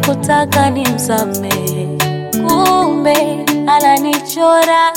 hakutaka nimsamehe, kumbe ananichora.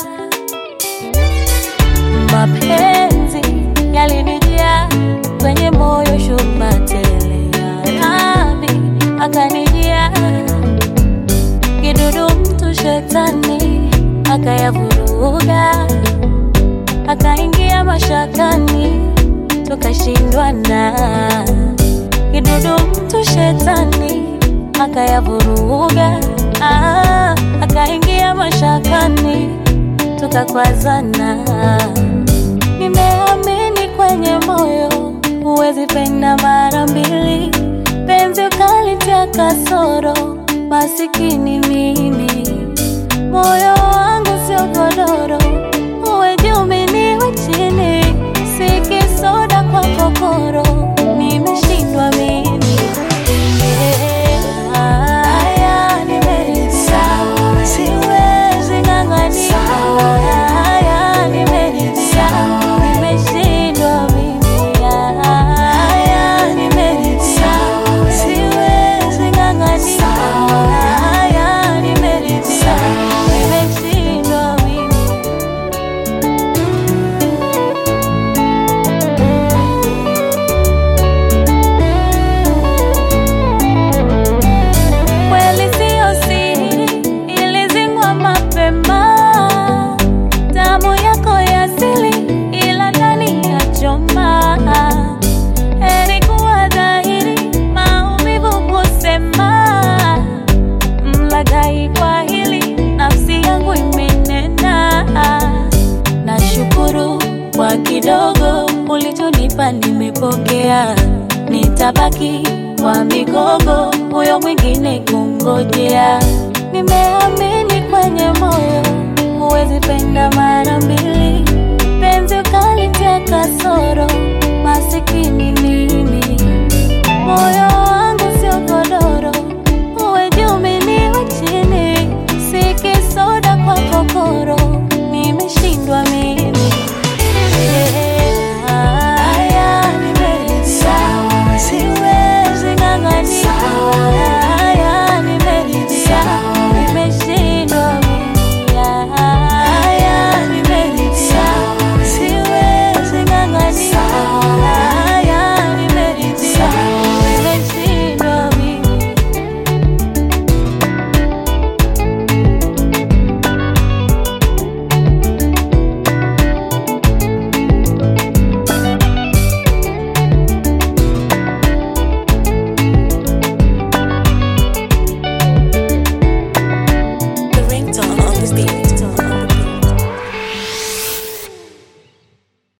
Mapenzi yalinijia kwenye moyo shuma tele, Rabi akanijia. Kidudu mtu shetani akayavuruga, akaingia mashakani tukashindwana. Kidudu mtu shetani akayavuruga, akaingia mashakani tukakwazana. Nimeamini kwenye moyo huwezi penda mara mbili, penzi ukalitia kasoro, masikini mimi. Moyo wangu sio godoro, uwe juu mimi niwe chini, siki soda kwa kokoro, nimeshindwa mimi. Haya nimeridhia, siwezi ng'ang'ania. Haya nimeridhia, nimeshindwa mimi. Haya nimeridhia, siwezi ng'ang'ania. Haya nimeridhia, nimeshindwa mimi. Kweli sio siri, ilizingwa mapema, damu yako ya asili ila ndani ya choma. Heri kuwa dhahiri, maumivu kusema, mlaghai kwa hili, nafsi yangu imenena. Nashukuru kwa kidogo ulichonipa nimepokea, nitabaki kwa migogo, huyo mwingine kungojea. Nimeamini kwenye moyo huwezi penda mara mbili, penzi ukalitia kasoro, masikini mimi. Moyo